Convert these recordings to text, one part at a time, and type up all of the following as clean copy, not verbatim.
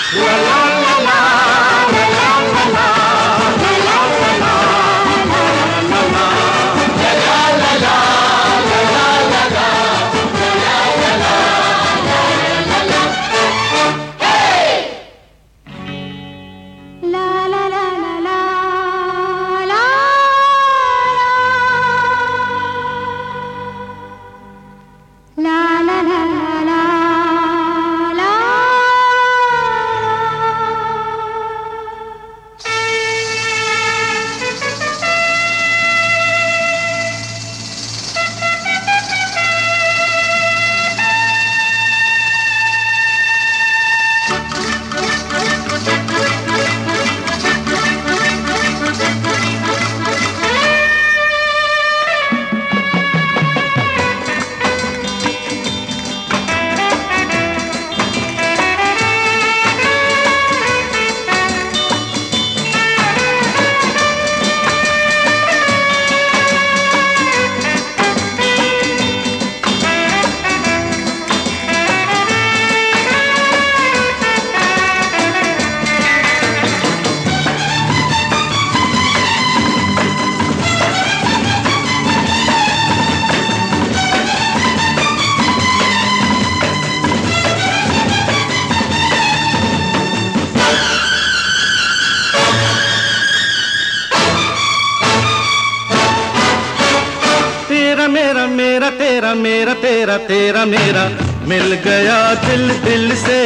मेरा तेरा तेरा मेरा मिल गया दिल दिल से,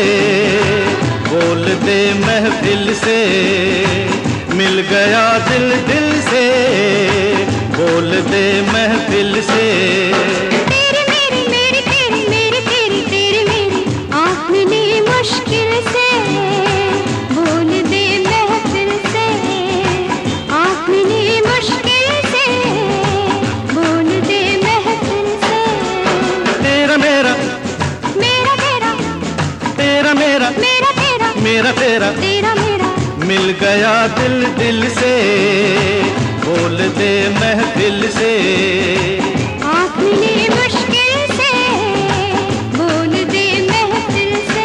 बोल दे महफिल से। मिल गया दिल दिल से, बोल दे महफिल से। तेरी मेरी मेरी तेरी मेरी तेरी तेरी मेरी आँख मिली मुश्किल से, बोल दे महफिल से। आँख मिली मुश्किल से, बोल दे महफिल से। तेरा मेरा मेरा तेरा तेरा मेरा मेरा तेरा मेरा तेरा तेरा मेरा मिल गया दिल दिल से, बोल दे महफिल से। आँख मिली मुश्किल से, बोल दे महफिल से।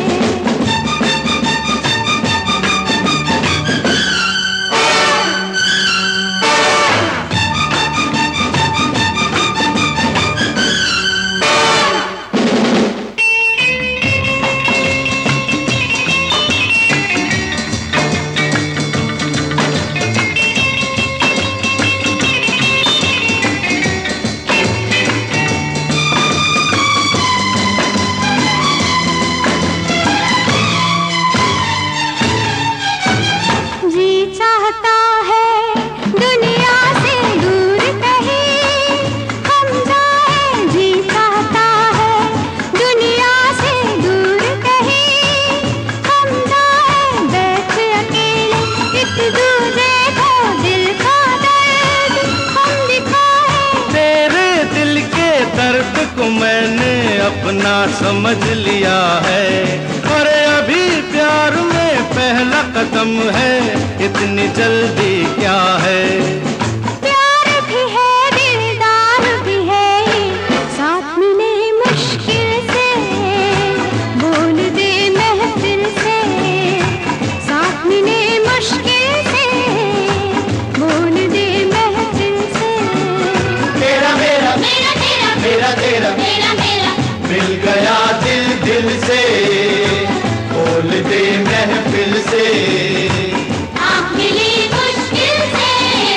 मैंने अपना समझ लिया है, और अभी प्यार में पहला कदम है, इतनी जल्दी क्या है। प्यार भी है दिलदार भी है, साथ मिले मुश्किल से, बोल दे महफिल से। साथ मिले मुश्किल से, बोल दे महफिल से। तेरा मेरा मेरा तेरा मेरा तेरा मेरा मेरा मिल गया दिल दिल से, बोल दे महफिल से। आँख मिली मुश्किल से,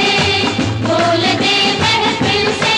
बोल दे महफिल से।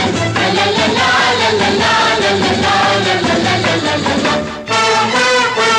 La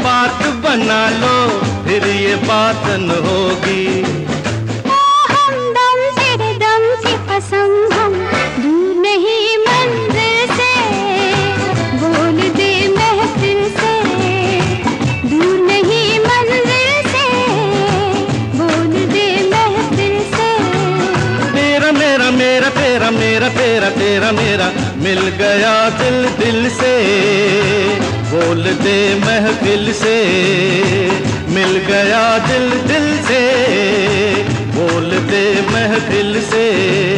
बात बना लो, फिर ये बात न होगी। ओ हमदम तेरे दम की कसम, हम दूर नहीं मंजिल से, बोल दे महफिल से, दूर नहीं मंजिल से, बोल दे महफिल से। तेरा मेरा मेरा तेरा मेरा तेरा तेरा मेरा मिल गया दिल दिल से, बोल दे महफिल से, मिल गया दिल दिल से, बोल दे महफिल से।